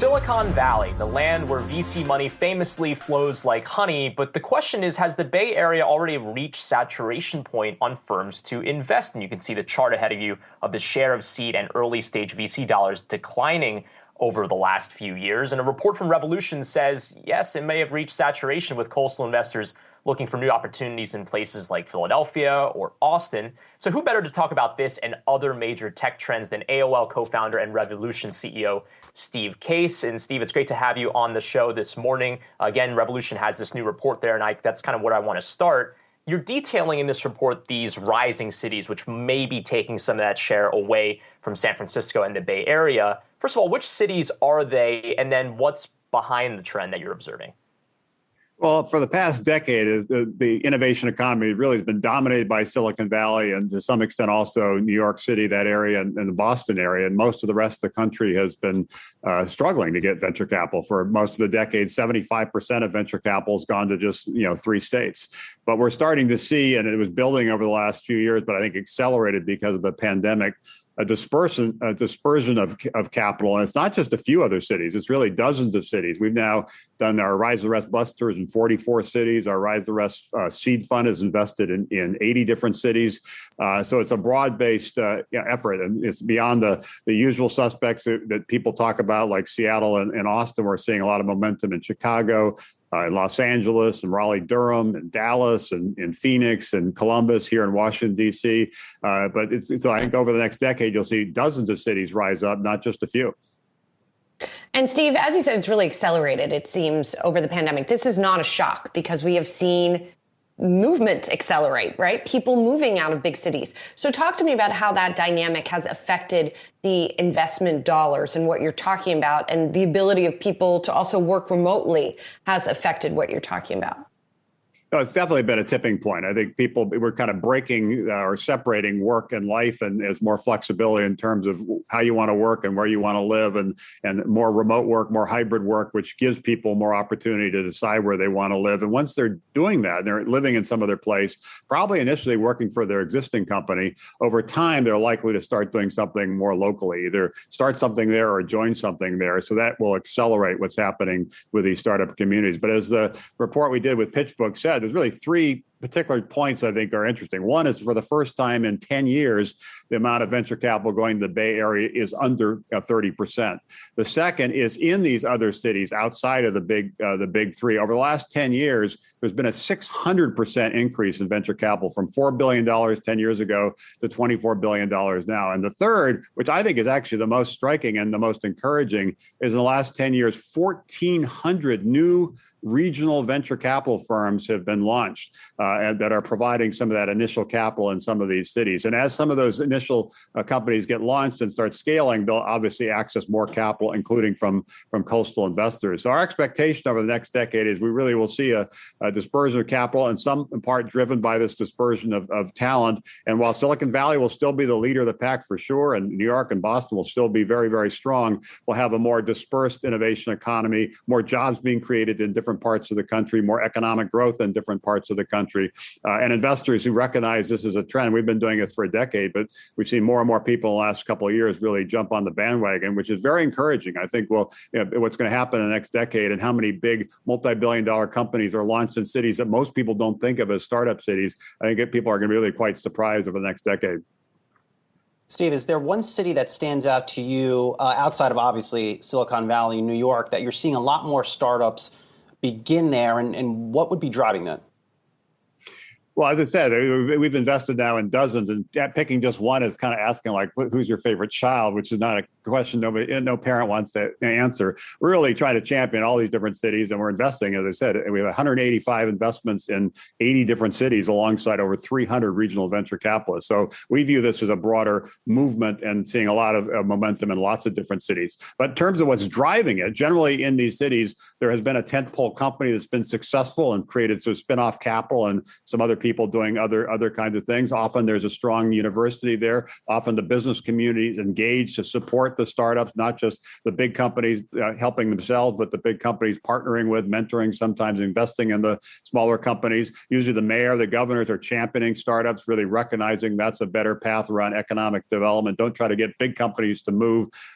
Silicon Valley, the land where VC money famously flows like honey. But the question is, has the Bay Area already reached saturation point on firms to invest? And you can see the chart ahead of you of the share of seed and early stage VC dollars declining over the last few years. And a report from Revolution says, yes, it may have reached saturation with coastal investors looking for new opportunities in places like Philadelphia or Austin. So who better to talk about this and other major tech trends than AOL co-founder and Revolution CEO Steve Case. And Steve, it's great to have you on the show this morning. Again, Revolution has this new report there, and that's kind of where I want to start. You're detailing in this report these rising cities, which may be taking some of that share away from San Francisco and the Bay Area. First of all, which cities are they? And then what's behind the trend that you're observing? Well, for the past decade, the innovation economy really has been dominated by Silicon Valley and to some extent also New York City, that area, and the Boston area. And most of the rest of the country has been struggling to get venture capital for most of the decade. 75% of venture capital has gone to just 3 states. But we're starting to see, and it was building over the last few years, but I think accelerated because of the pandemic, a dispersion of capital. And it's not just a few other cities. It's really dozens of cities. We've now done our Rise the Rest Busters in 44 cities. Our Rise the Rest seed fund is invested in 80 different cities. So it's a broad-based effort. And it's beyond the usual suspects that people talk about, like Seattle and Austin. We're seeing a lot of momentum in Chicago, in Los Angeles and Raleigh-Durham and Dallas and in Phoenix and Columbus here in Washington, D.C. But so I think over the next decade, you'll see dozens of cities rise up, not just a few. And Steve, as you said, it's really accelerated, it seems, over the pandemic. This is not a shock because we have seen movement accelerate, right? People moving out of big cities. So talk to me about how that dynamic has affected the investment dollars and what you're talking about, and the ability of people to also work remotely has affected what you're talking about. No, it's definitely been a tipping point. I think we're kind of breaking or separating work and life, and there's more flexibility in terms of how you want to work and where you want to live, and more remote work, more hybrid work, which gives people more opportunity to decide where they want to live. And once they're doing that, they're living in some other place, probably initially working for their existing company. Over time, they're likely to start doing something more locally, either start something there or join something there. So that will accelerate what's happening with these startup communities. But as the report we did with PitchBook said, there's really 3 particular points I think are interesting. One is, for the first time in 10 years, the amount of venture capital going to the Bay Area is under 30%. The second is, in these other cities outside of the big 3, over the last 10 years, there's been a 600% increase in venture capital, from $4 billion 10 years ago to $24 billion now. And the third, which I think is actually the most striking and the most encouraging, is in the last 10 years, 1,400 new regional venture capital firms have been launched and that are providing some of that initial capital in some of these cities. And as some of those initial companies get launched and start scaling, they'll obviously access more capital, including from coastal investors. So our expectation over the next decade is we really will see a dispersion of capital, and some in part driven by this dispersion of talent. And while Silicon Valley will still be the leader of the pack for sure, and New York and Boston will still be very, very strong, we'll have a more dispersed innovation economy, more jobs being created in different parts of the country, more economic growth in different parts of the country, and investors who recognize this as a trend. We've been doing this for a decade, but we've seen more and more people in the last couple of years really jump on the bandwagon, which is very encouraging. I think what's going to happen in the next decade, and how many big multi-billion-dollar companies are launched in cities that most people don't think of as startup cities, I think people are going to be really quite surprised over the next decade. Steve, is there one city that stands out to you outside of obviously Silicon Valley, New York, that you're seeing a lot more startups begin there, and what would be driving that? Well, as I said, we've invested now in dozens, and picking just one is kind of asking, like, who's your favorite child, which is not a question no parent wants to answer. We're really trying to champion all these different cities, and we're investing, as I said, we have 185 investments in 80 different cities alongside over 300 regional venture capitalists. So we view this as a broader movement and seeing a lot of momentum in lots of different cities. But in terms of what's driving it, generally in these cities, there has been a tentpole company that's been successful and created some spin-off capital and some other people doing other kinds of things. Often there's a strong university there. Often the business community is engaged to support the startups, not just the big companies helping themselves, but the big companies partnering with, mentoring, sometimes investing in the smaller companies. Usually the mayor, the governors are championing startups, really recognizing that's a better path around economic development. Don't try to get big companies to move.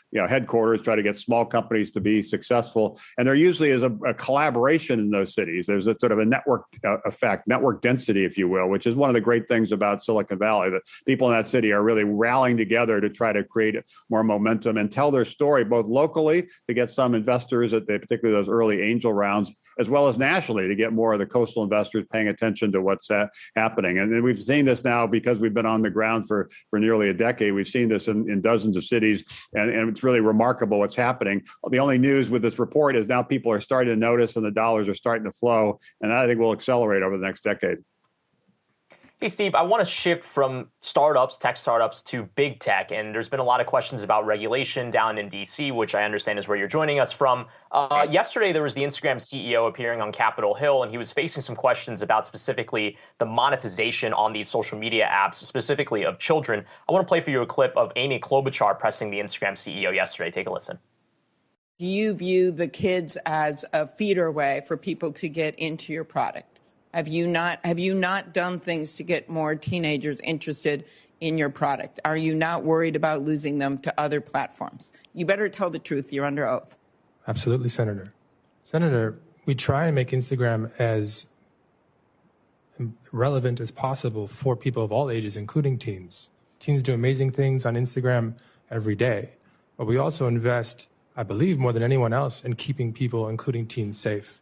headquarters, try to get small companies to be successful. And there usually is a collaboration in those cities. There's a sort of a network effect, network density, if you will, which is one of the great things about Silicon Valley, that people in that city are really rallying together to try to create more momentum and tell their story, both locally to get some investors at particularly those early angel rounds, as well as nationally to get more of the coastal investors paying attention to what's happening. And we've seen this now because we've been on the ground for nearly a decade. We've seen this in dozens of cities, and it's really remarkable what's happening. The only news with this report is now people are starting to notice and the dollars are starting to flow, and that I think will accelerate over the next decade. Hey, Steve, I want to shift from tech startups, to big tech. And there's been a lot of questions about regulation down in D.C., which I understand is where you're joining us from. Yesterday, there was the Instagram CEO appearing on Capitol Hill, and he was facing some questions about specifically the monetization on these social media apps, specifically of children. I want to play for you a clip of Amy Klobuchar pressing the Instagram CEO yesterday. Take a listen. Do you view the kids as a feeder way for people to get into your product? Have you not done things to get more teenagers interested in your product? Are you not worried about losing them to other platforms? You better tell the truth. You're under oath. Absolutely, Senator. Senator, we try and make Instagram as relevant as possible for people of all ages, including teens. Teens do amazing things on Instagram every day, but we also invest, I believe, more than anyone else in keeping people, including teens, safe.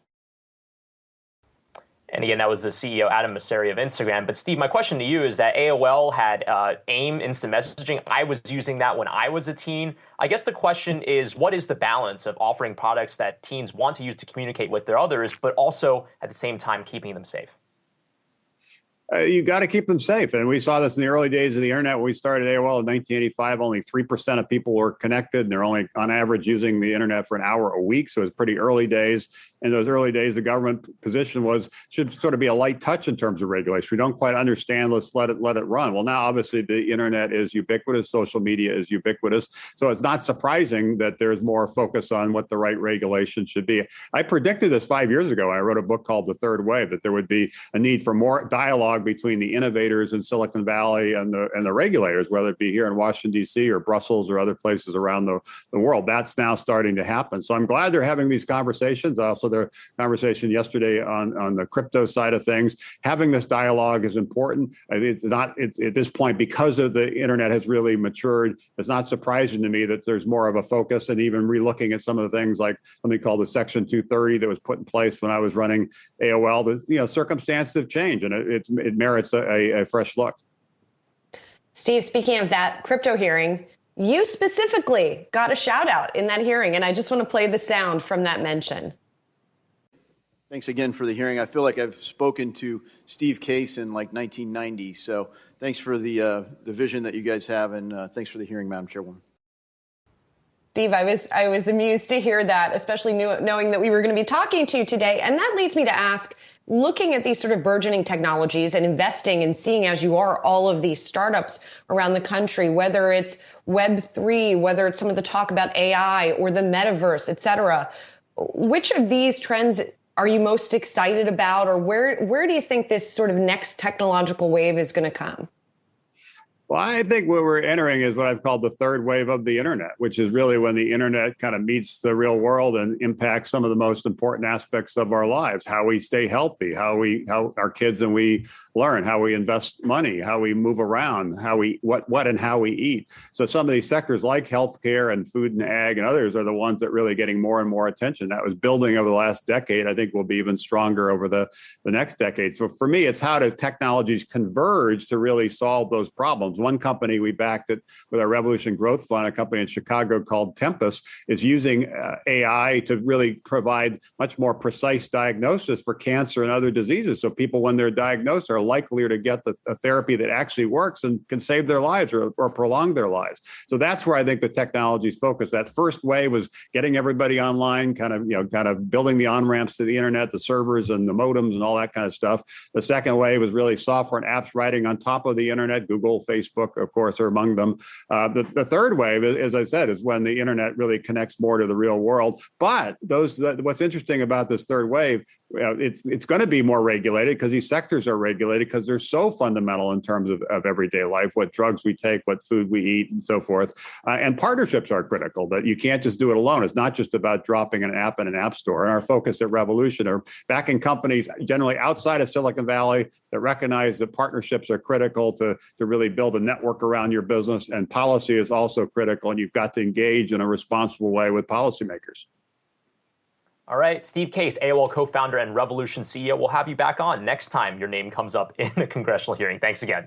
And again, that was the CEO, Adam Mosseri of Instagram. But Steve, my question to you is that AOL had AIM instant messaging. I was using that when I was a teen. I guess the question is, what is the balance of offering products that teens want to use to communicate with their others, but also at the same time keeping them safe? You got to keep them safe. And we saw this in the early days of the internet. When we started AOL in 1985, only 3% of people were connected, and they're only on average using the internet for an hour a week. So it was pretty early days. In those early days, the government position should sort of be a light touch in terms of regulation. We don't quite understand. Let's let it run. Well, now obviously the internet is ubiquitous. Social media is ubiquitous. So it's not surprising that there's more focus on what the right regulation should be. I predicted this 5 years ago. I wrote a book called The Third Wave, that there would be a need for more dialogue between the innovators in Silicon Valley and the regulators, whether it be here in Washington, D.C. or Brussels or other places around the world. That's now starting to happen. So I'm glad they're having these conversations. Also, their conversation yesterday on the crypto side of things. Having this dialogue is important. It's at this point, because of the internet has really matured, it's not surprising to me that there's more of a focus, and even relooking at some of the things like something called the Section 230 that was put in place when I was running AOL. The circumstances have changed, and it merits a fresh look. Steve, speaking of that crypto hearing, you specifically got a shout out in that hearing, and I just want to play the sound from that mention. Thanks again for the hearing. I feel like I've spoken to Steve Case in like 1990. So thanks for the vision that you guys have, and thanks for the hearing, Madam Chairwoman. Steve, I was amused to hear that, especially knowing that we were going to be talking to you today. And that leads me to ask, looking at these sort of burgeoning technologies and investing and seeing, as you are, all of these startups around the country, whether it's Web3, whether it's some of the talk about AI or the metaverse, et cetera, which of these trends are you most excited about, or where do you think this sort of next technological wave is going to come? Well, I think what we're entering is what I've called the third wave of the internet, which is really when the internet kind of meets the real world and impacts some of the most important aspects of our lives: how we stay healthy, how our kids and we learn, how we invest money, how we move around, what and how we eat. So some of these sectors like healthcare and food and ag and others are the ones that really getting more and more attention. That was building over the last decade. I think will be even stronger over the next decade. So for me, it's how do technologies converge to really solve those problems. One company we backed it with our Revolution Growth Fund, a company in Chicago called Tempus, is using AI to really provide much more precise diagnosis for cancer and other diseases. So people, when they're diagnosed, are likelier to get a therapy that actually works and can save their lives or prolong their lives. So that's where I think the technology is focused. That first wave was getting everybody online, kind of building the on-ramps to the internet, the servers and the modems and all that kind of stuff. The second wave was really software and apps writing on top of the internet, Google, Facebook, Facebook, of course, are among them. The third wave, as I said, is when the internet really connects more to the real world. But what's interesting about this third wave, it's going to be more regulated because these sectors are regulated because they're so fundamental in terms of everyday life, what drugs we take, what food we eat, and so forth. And partnerships are critical, that you can't just do it alone. It's not just about dropping an app in an app store. And our focus at Revolution are backing companies generally outside of Silicon Valley that recognize that partnerships are critical to really build a network around your business. And policy is also critical, and you've got to engage in a responsible way with policymakers. All right, Steve Case, AOL co-founder and Revolution CEO. We'll have you back on next time your name comes up in a congressional hearing. Thanks again.